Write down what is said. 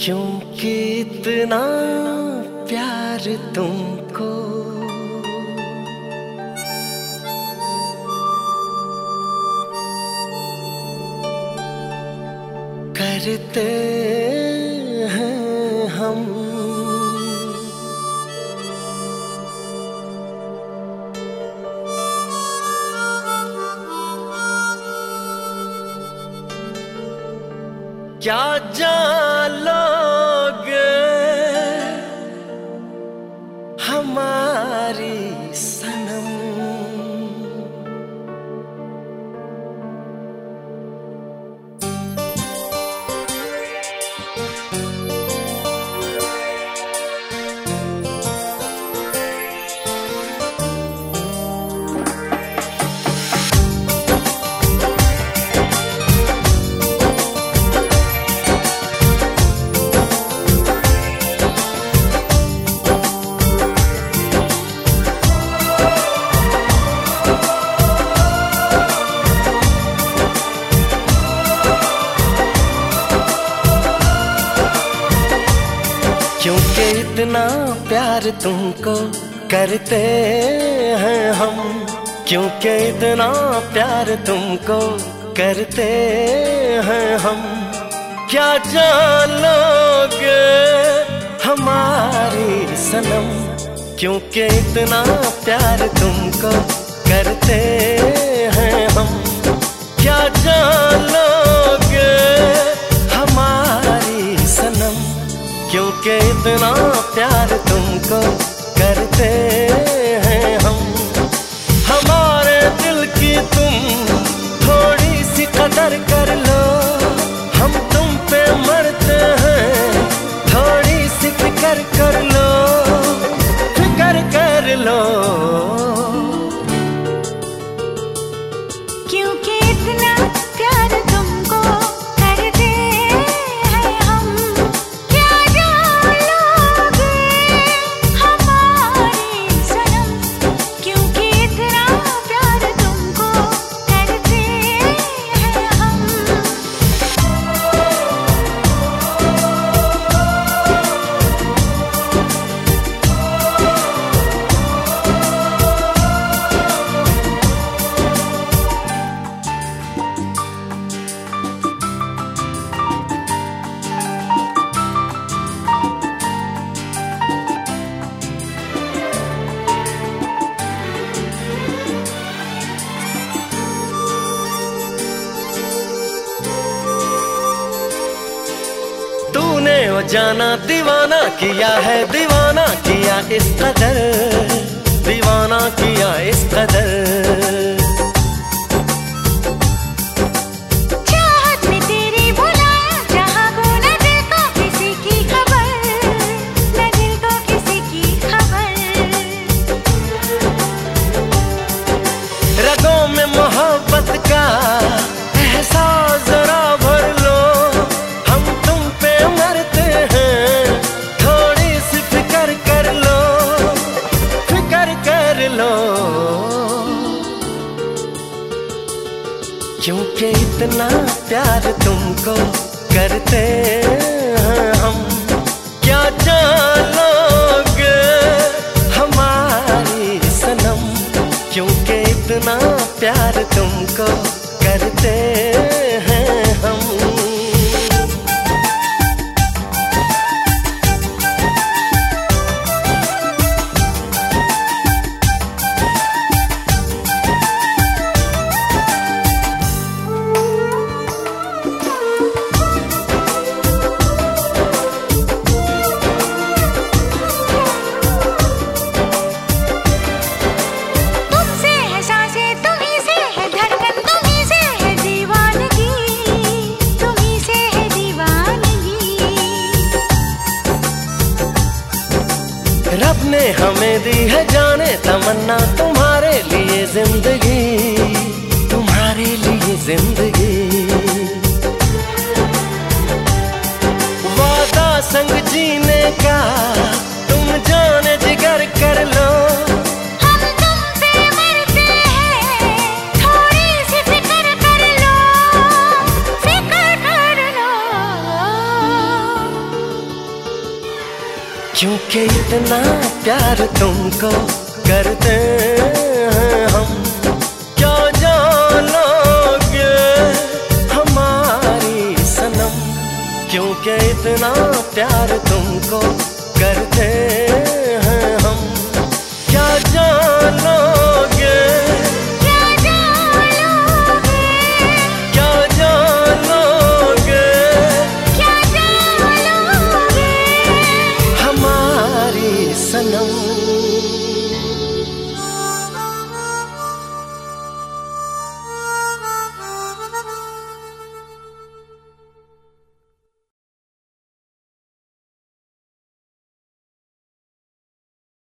क्योंकि इतना प्यार तुमको करते हैं हम। क्या जान लोगे हमारी सनम, क्योंकि इतना प्यार तुमको करते हैं हम। क्योंकि इतना प्यार तुमको करते हैं हम। क्या जान लोगे हमारी सनम, क्योंकि इतना प्यार तुमको करते हैं हम। क्या जान लोगे हमारी सनम, क्योंकि इतना प्यार तुमको करते हैं हम। हमारे दिल की तुम थोड़ी सी कदर कर लो, हम तुम पे मरते हैं, थोड़ी सी फिक्र कर लो, फिक्र कर लो। क्योंकि इतना प्यार तुमको करते हैं हम। क्या जान लोगे हमारी सनम, क्योंकि इतना प्यार तुमको करते हैं हम। तूने ओ जाना दीवाना किया है, दीवाना किया इस कदर, दीवाना किया इस कदर। चाहत में तेरी बुलाया जहाँ को न दिल को किसी की खबर, न दिल को किसी की खबर। रगों में मोहब्बत का एहसास जरा भर लो, हम तुम पे मरते हैं, थोड़ी सी फिक्र कर लो, फिक्र कर लो। क्योंकि इतना प्यार तुमको करते हैं हम। क्या जान लोगे हमारी सनम, क्योंकि इतना प्यार तुमको करते हैं हम। तुमसे है सांसें, तुम्हीं से है धड़कन, तुम्हीं से है दीवार। कि इतना प्यार तुमको करते हैं हम, क्या जानोगे हमारी सनम, क्योंकि इतना प्यार तुमको करते हैं हम, क्या जानोगे, क्या जानोगे, क्या जानोगे क्या जानोगे हमारी सनम।